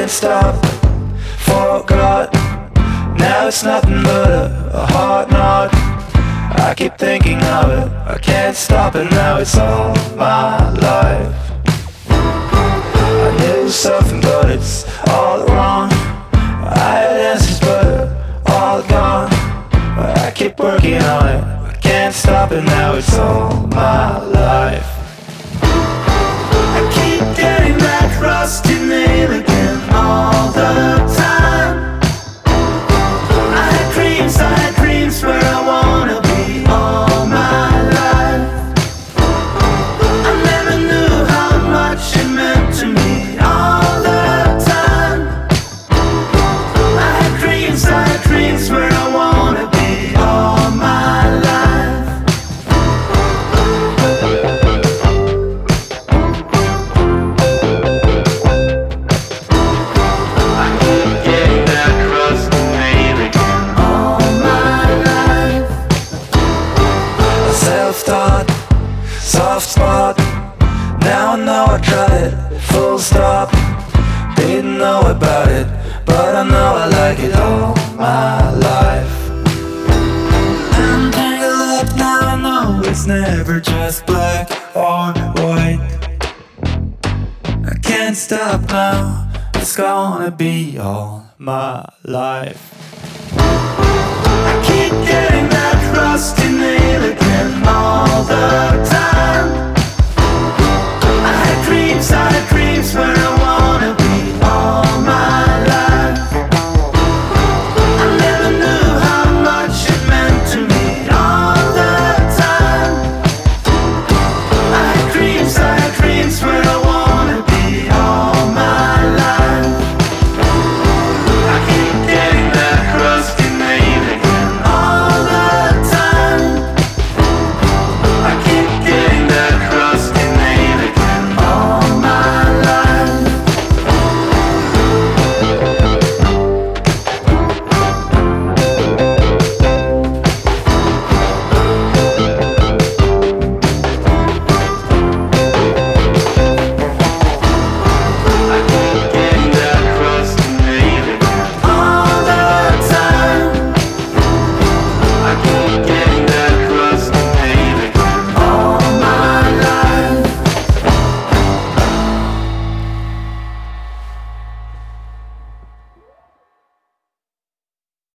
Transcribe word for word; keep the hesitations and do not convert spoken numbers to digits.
Can't stop, forgot. Now it's nothing but a, a hard knot. I keep thinking of it, I can't stop it. Now it's all my life. I knew something but it's all wrong. I had answers but all gone. I keep working on it, I can't stop it. Now it's all my life. I keep getting that rusty nail again all the time. I had dreams, I had dreams where I wanna be all my life. I never knew how much it meant to me all the time. I had dreams, I had dreams where I wanna be all my life. I keep getting that rusty nail again all my life. Self-taught, soft spot. Now I know I tried it, full stop. Didn't know about it, but I know I like it all my life. I'm tangled up, now I know it's never just black or white. I can't stop now, it's gonna be all my life. I keep getting that rusty nail again all the time. I had dreams, I had dreams where I wanna be